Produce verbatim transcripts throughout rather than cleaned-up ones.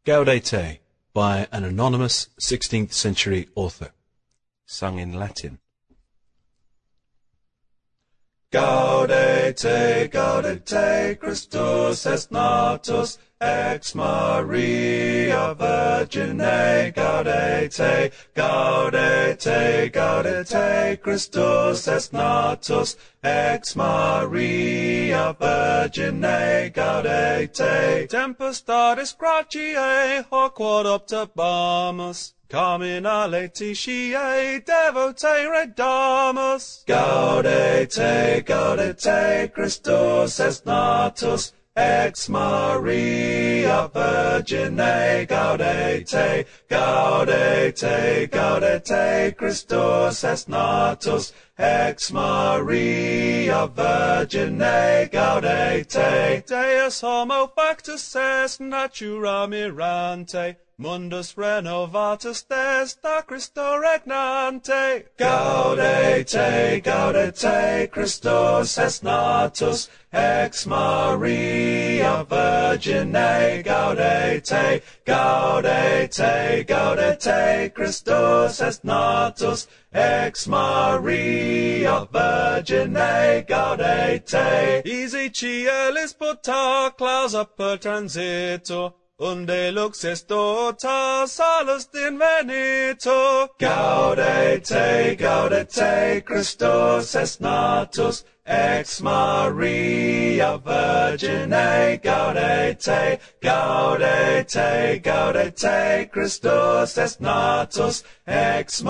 Gaudete by an anonymous sixteenth century author. Sung in Latin. Gaudete, gaudete, Christus est natus, ex Maria Virgine, gaudete, gaudete, gaudete, Christus est natus, ex Maria Virgine, gaudete. Tempestatis gratiae, hoc quod observamus, Carmina laetitiae devote redamus. Gaudete, gaudete, Christus est natus, ex Maria Virgine, gaudete, gaudete, gaudete, Christus est natus, ex Maria Virgine, gaudete. Deus homo factus est, natura mirante, mundus renovatus testa Christo regnante. Gaudete, gaudete, Christus est natus, ex Maria Virgine, gaudete, gaudete, gaudete, Christus est natus, ex Maria Virgine, gaudete. Easy cielis puta clausa per transitur, unde lux est dota salus invenitur. Gaudete, gaudete, Christus est natus, ex Maria Virgine, gaudete, gaudete, gaudete, Christus est natus, ex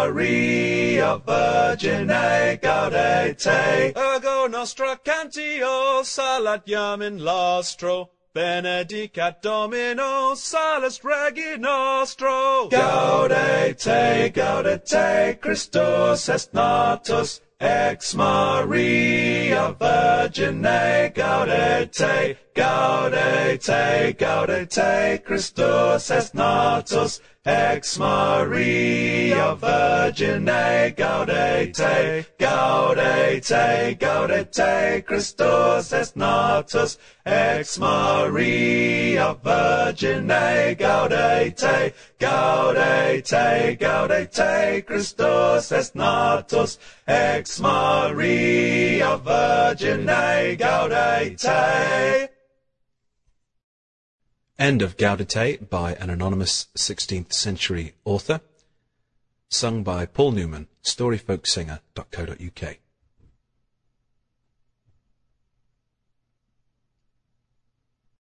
Maria Virgine, gaudete. Ergo nostra cantio salatiam in lustro, benedicat Domino salus regi nostro. Gaudete, gaudete, Christus est natus, ex Maria Virgine, gaudete, gaudete, gaudete, Christus est natus, ex Maria Virgine, gaudete, gaudete, gaudete, Christus est natus, ex Maria Virgine, gaudete, gaudete, gaudete, Christus est natus, ex Maria Virgine, gaudete. End of Gaudete by an anonymous sixteenth century author. Sung by Paul Newman, storyfolksinger dot co dot uk.